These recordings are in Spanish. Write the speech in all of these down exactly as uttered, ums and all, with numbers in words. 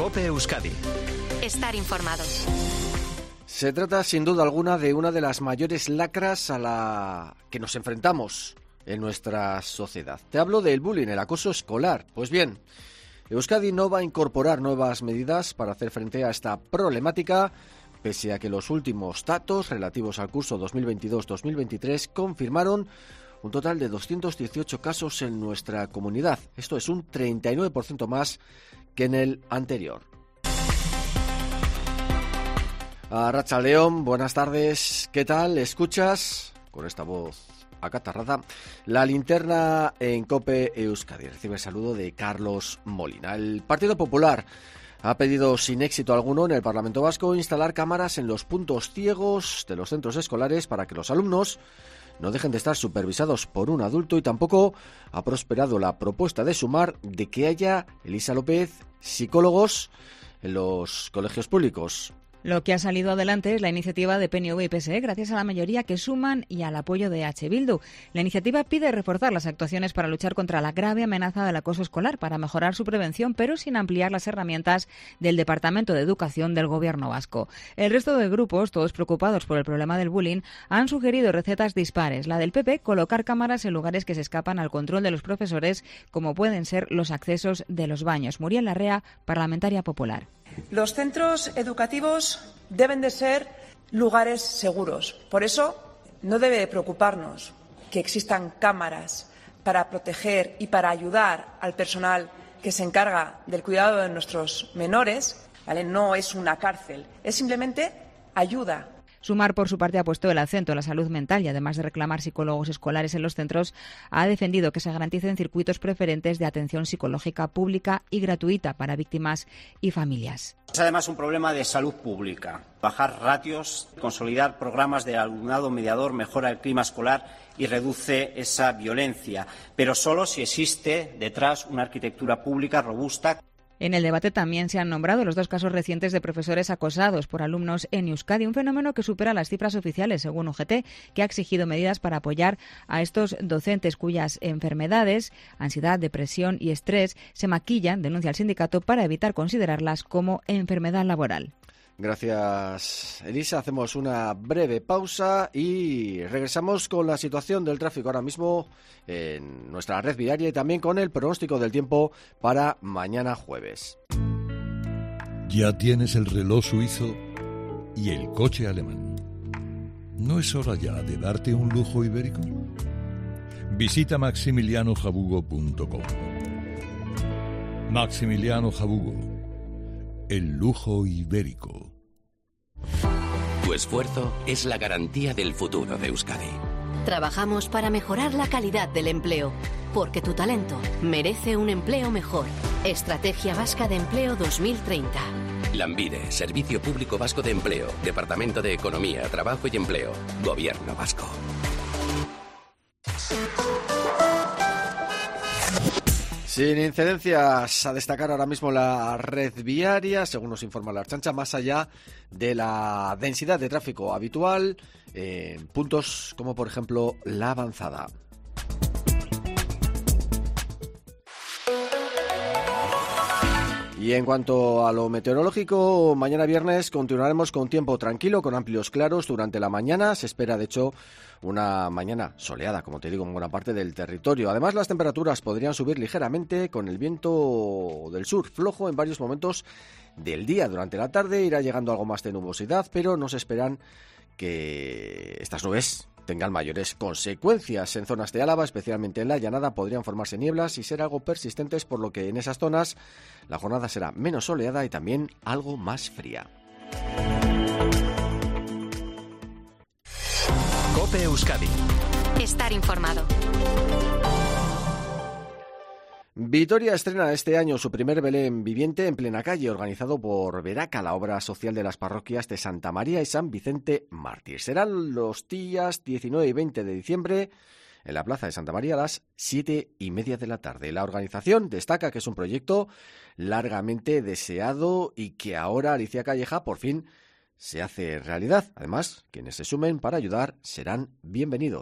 COPE Euskadi. Estar informado. Se trata, sin duda alguna, de una de las mayores lacras a la que nos enfrentamos en nuestra sociedad. Te hablo del bullying, el acoso escolar. Pues bien, Euskadi no va a incorporar nuevas medidas para hacer frente a esta problemática, pese a que los últimos datos relativos al curso dos mil veintidós dos mil veintitrés confirmaron un total de doscientos dieciocho casos en nuestra comunidad. Esto es un treinta y nueve por ciento más que en el anterior. Arratsaldeon, buenas tardes. ¿Qué tal? ¿Escuchas? Con esta voz acatarrada, la linterna en COPE Euskadi. Recibe el saludo de Carlos Molina. El Partido Popular ha pedido sin éxito alguno en el Parlamento Vasco instalar cámaras en los puntos ciegos de los centros escolares para que los alumnos no dejen de estar supervisados por un adulto, y tampoco ha prosperado la propuesta de Sumar de que haya, Elisa López, psicólogos en los colegios públicos. Lo que ha salido adelante es la iniciativa de P N V y P S E, gracias a la mayoría que suman y al apoyo de H. Bildu. La iniciativa pide reforzar las actuaciones para luchar contra la grave amenaza del acoso escolar, para mejorar su prevención, pero sin ampliar las herramientas del Departamento de Educación del Gobierno vasco. El resto de grupos, todos preocupados por el problema del bullying, han sugerido recetas dispares. La del P P, colocar cámaras en lugares que se escapan al control de los profesores, como pueden ser los accesos de los baños. Muriel Larrea, parlamentaria popular. Los centros educativos deben de ser lugares seguros. Por eso no debe preocuparnos que existan cámaras para proteger y para ayudar al personal que se encarga del cuidado de nuestros menores, ¿vale? No es una cárcel, es simplemente ayuda. Sumar, por su parte, ha puesto el acento en la salud mental y, además de reclamar psicólogos escolares en los centros, ha defendido que se garanticen circuitos preferentes de atención psicológica pública y gratuita para víctimas y familias. Es además un problema de salud pública. Bajar ratios, consolidar programas de alumnado mediador mejora el clima escolar y reduce esa violencia, pero solo si existe detrás una arquitectura pública robusta. En el debate también se han nombrado los dos casos recientes de profesores acosados por alumnos en Euskadi, un fenómeno que supera las cifras oficiales, según U G T, que ha exigido medidas para apoyar a estos docentes cuyas enfermedades, ansiedad, depresión y estrés, se maquillan, denuncia el sindicato, para evitar considerarlas como enfermedad laboral. Gracias, Elisa. Hacemos una breve pausa y regresamos con la situación del tráfico ahora mismo en nuestra red viaria y también con el pronóstico del tiempo para mañana jueves. Ya tienes el reloj suizo y el coche alemán. ¿No es hora ya de darte un lujo ibérico? Visita maximiliano jabugo punto com. Maximiliano Jabugo, el lujo ibérico. Tu esfuerzo es la garantía del futuro de Euskadi. Trabajamos para mejorar la calidad del empleo, porque tu talento merece un empleo mejor. Estrategia Vasca de Empleo dos mil treinta. Lanbide, Servicio Público Vasco de Empleo, Departamento de Economía, Trabajo y Empleo, Gobierno Vasco. Sin incidencias a destacar ahora mismo la red viaria, según nos informa la Ertzaintza, más allá de la densidad de tráfico habitual en puntos como por ejemplo La Avanzada. Y en cuanto a lo meteorológico, mañana viernes continuaremos con tiempo tranquilo, con amplios claros durante la mañana. Se espera, de hecho, una mañana soleada, como te digo, en buena parte del territorio. Además, las temperaturas podrían subir ligeramente con el viento del sur flojo en varios momentos del día. Durante la tarde irá llegando algo más de nubosidad, pero no se esperan que estas nubes tengan mayores consecuencias. En zonas de Álava, especialmente en la llanada, podrían formarse nieblas y ser algo persistentes, por lo que en esas zonas la jornada será menos soleada y también algo más fría. COPE Euskadi. Estar informado. Vitoria estrena este año su primer Belén viviente en plena calle, organizado por Veraca, la obra social de las parroquias de Santa María y San Vicente Mártir. Serán los días diecinueve y veinte de diciembre en la Plaza de Santa María a las siete y media de la tarde. La organización destaca que es un proyecto largamente deseado y que ahora Alicia Calleja por fin se hace realidad. Además, quienes se sumen para ayudar serán bienvenidos.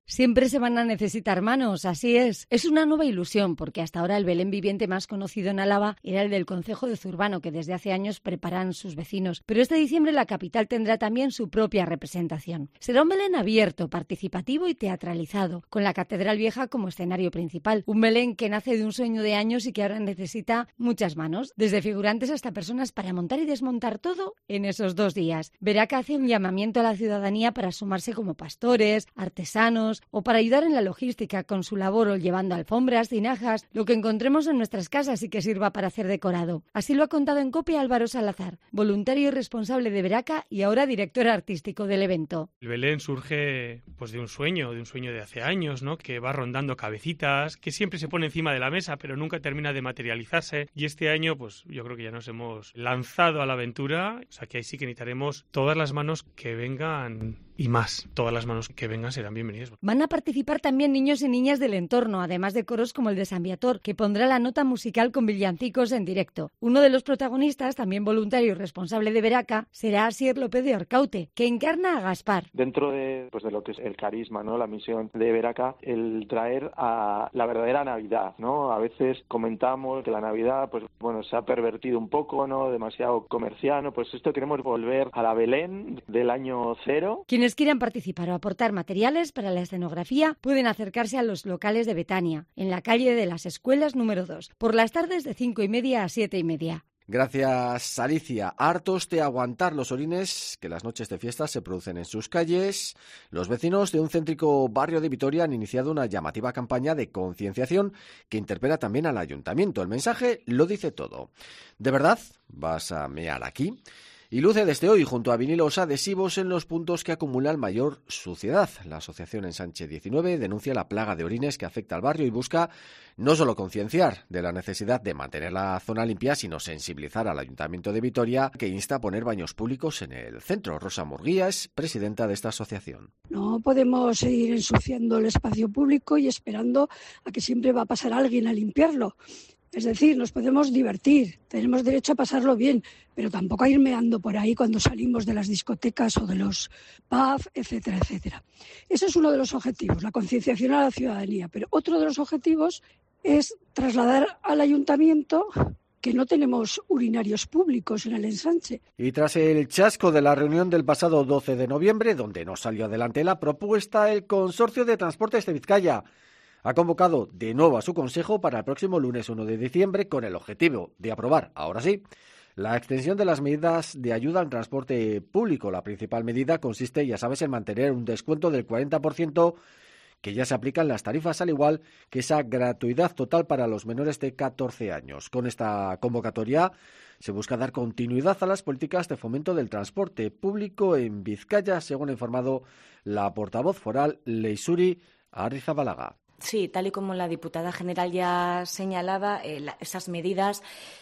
Siempre se van a necesitar manos, así es. Es una nueva ilusión, porque hasta ahora el Belén viviente más conocido en Álava era el del concejo de Zurbano, que desde hace años preparan sus vecinos. Pero este diciembre la capital tendrá también su propia representación. Será un Belén abierto, participativo y teatralizado, con la Catedral Vieja como escenario principal. Un Belén que nace de un sueño de años y que ahora necesita muchas manos, desde figurantes hasta personas para montar y desmontar todo en esos dos días. Veraca hace un llamamiento a la ciudadanía para sumarse como pastores, artesanos, o para ayudar en la logística con su labor o llevando alfombras, tinajas, lo que encontremos en nuestras casas y que sirva para hacer decorado. Así lo ha contado en COPE Álvaro Salazar, voluntario y responsable de Veraca y ahora director artístico del evento. El Belén surge pues de un sueño, de un sueño de hace años, ¿no? Que va rondando cabecitas, que siempre se pone encima de la mesa, pero nunca termina de materializarse. Y este año, pues yo creo que ya nos hemos lanzado a la aventura, o sea que ahí sí que necesitaremos todas las manos que vengan. Y más, todas las manos que vengan serán bienvenidas. Van a participar también niños y niñas del entorno, además de coros como el de San Viator, que pondrá la nota musical con villancicos en directo. Uno de los protagonistas, también voluntario y responsable de Veraca, será Asier López de Orcaute, que encarna a Gaspar. Dentro de, pues de lo que es el carisma, ¿no? La misión de Veraca, el traer a la verdadera Navidad, ¿no? A veces comentamos que la Navidad, pues bueno, se ha pervertido un poco, ¿no? Demasiado comercial, ¿no? Pues esto queremos volver a la Belén del año cero. Quienes quieran participar o aportar materiales para la escenografía pueden acercarse a los locales de Betania, en la calle de las Escuelas número dos, por las tardes de cinco y media a siete y media. Gracias, Alicia. Hartos de aguantar los orines que las noches de fiesta se producen en sus calles, los vecinos de un céntrico barrio de Vitoria han iniciado una llamativa campaña de concienciación que interpela también al ayuntamiento. El mensaje lo dice todo. ¿De verdad vas a mear aquí? Y luce desde hoy junto a vinilos adhesivos en los puntos que acumulan mayor suciedad. La asociación Ensanche diecinueve denuncia la plaga de orines que afecta al barrio y busca no solo concienciar de la necesidad de mantener la zona limpia, sino sensibilizar al Ayuntamiento de Vitoria, que insta a poner baños públicos en el centro. Rosa Murguía es presidenta de esta asociación. No podemos seguir ensuciando el espacio público y esperando a que siempre va a pasar alguien a limpiarlo. Es decir, nos podemos divertir, tenemos derecho a pasarlo bien, pero tampoco a ir meando por ahí cuando salimos de las discotecas o de los pubs, etcétera, etcétera. Ese es uno de los objetivos, la concienciación a la ciudadanía. Pero otro de los objetivos es trasladar al ayuntamiento que no tenemos urinarios públicos en el ensanche. Y tras el chasco de la reunión del pasado doce de noviembre, donde no salió adelante la propuesta, el Consorcio de Transportes de Vizcaya ha convocado de nuevo a su consejo para el próximo lunes uno de diciembre con el objetivo de aprobar, ahora sí, la extensión de las medidas de ayuda al transporte público. La principal medida consiste, ya sabes, en mantener un descuento del cuarenta por ciento que ya se aplica en las tarifas, al igual que esa gratuidad total para los menores de catorce años. Con esta convocatoria se busca dar continuidad a las políticas de fomento del transporte público en Vizcaya, según ha informado la portavoz foral Leisuri Arrizabalaga. Sí, tal y como la diputada general ya señalaba, eh, la, esas medidas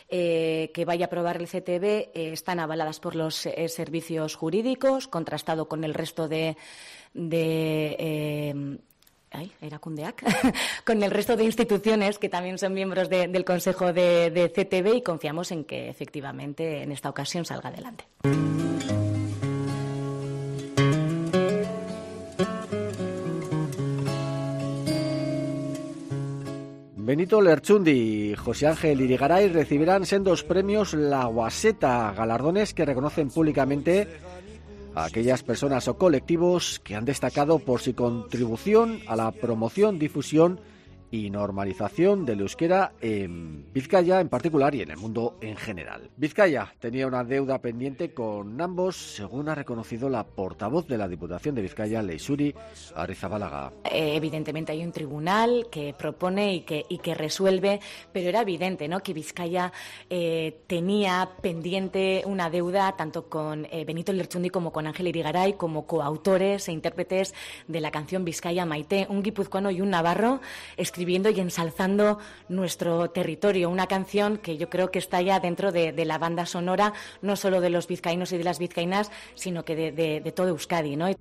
eh, que vaya a aprobar el C T B eh, están avaladas por los eh, servicios jurídicos, contrastado con el resto de... de eh, Ay, era Cundeac, con el resto de instituciones que también son miembros de, del Consejo de, de C T B, y confiamos en que efectivamente en esta ocasión salga adelante. Benito Lerchundi y José Ángel Irigaray recibirán sendos premios La Guaseta, galardones que reconocen públicamente a aquellas personas o colectivos que han destacado por su contribución a la promoción, difusión y normalización del euskera en Vizcaya en particular y en el mundo en general. Vizcaya tenía una deuda pendiente con ambos, según ha reconocido la portavoz de la Diputación de Vizcaya, Leisuri Arrizabalaga. Eh, evidentemente hay un tribunal que propone y que, y que resuelve, pero era evidente, ¿no?, que Vizcaya eh, tenía pendiente una deuda tanto con eh, Benito Lerchundi como con Ángel Irigaray, como coautores e intérpretes de la canción Vizcaya Maite, un guipuzcoano y un navarro escribiendo y ensalzando nuestro territorio, una canción que yo creo que está ya dentro de, de la banda sonora, no solo de los vizcaínos y de las vizcaínas, sino que de, de, de todo Euskadi, ¿no?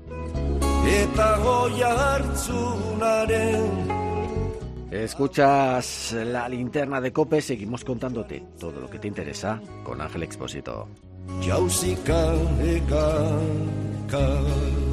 Escuchas la linterna de COPE, seguimos contándote todo lo que te interesa con Ángel Expósito. Jauzika eka, ka.